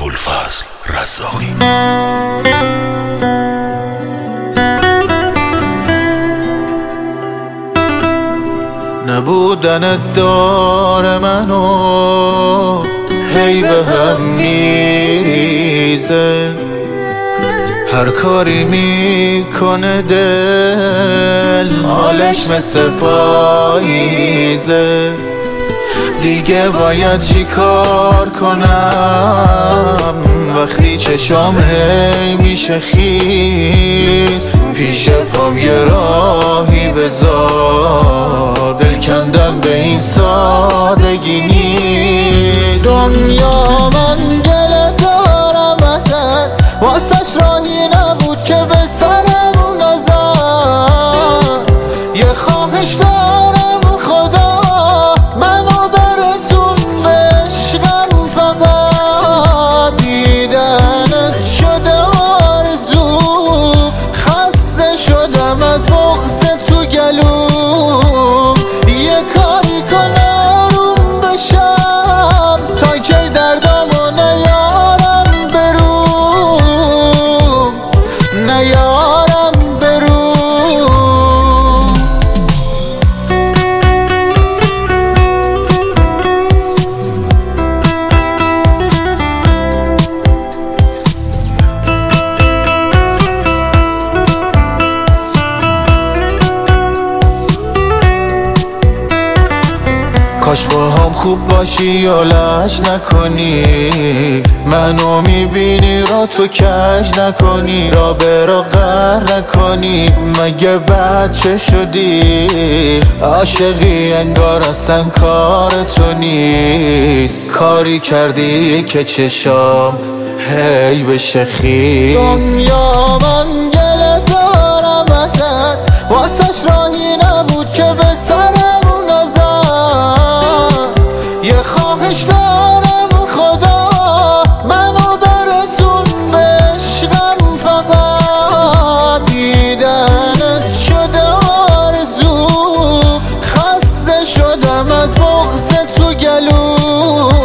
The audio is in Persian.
ابوالفضل رزاقی. نبودنت دار منو هی به هم میریزه، هر کاری میکنه دل حالش مثل پاییزه. دیگه باید چی کار کنم وقتی چشام هی میشه خیز؟ پیش پام یه راهی بذار، دل کندن به این سادگی نیست. دنیا من گله دارم ازت، واسش راهی نبود که به سرمون نزد. یه خواهش دارم خدا منو برسون به عشقم، فقط دیدنت شده آرزو. خسته شدم از بغض تو گلوم، یه کاری کن آروم بشم تا که دردامو نیارم بروم، نیارم بروم. کاش با هم خوب باشی یا لج نکنی، منو میبینی را تو کج نکنی، را به را قهر نکنی. مگه بچه شدی عاشقی انگار اصلا کار تو نیست، کاری کردی که چشام هی بشه خیس. دنیا من گله دارم ازت، واسش راهی نبود که به سرمون نزد. یه خواهش دارم خدا منو برسون به عشقم، فقط دیدنت شده آرزو. خسته شدم از بغض تو گلوم،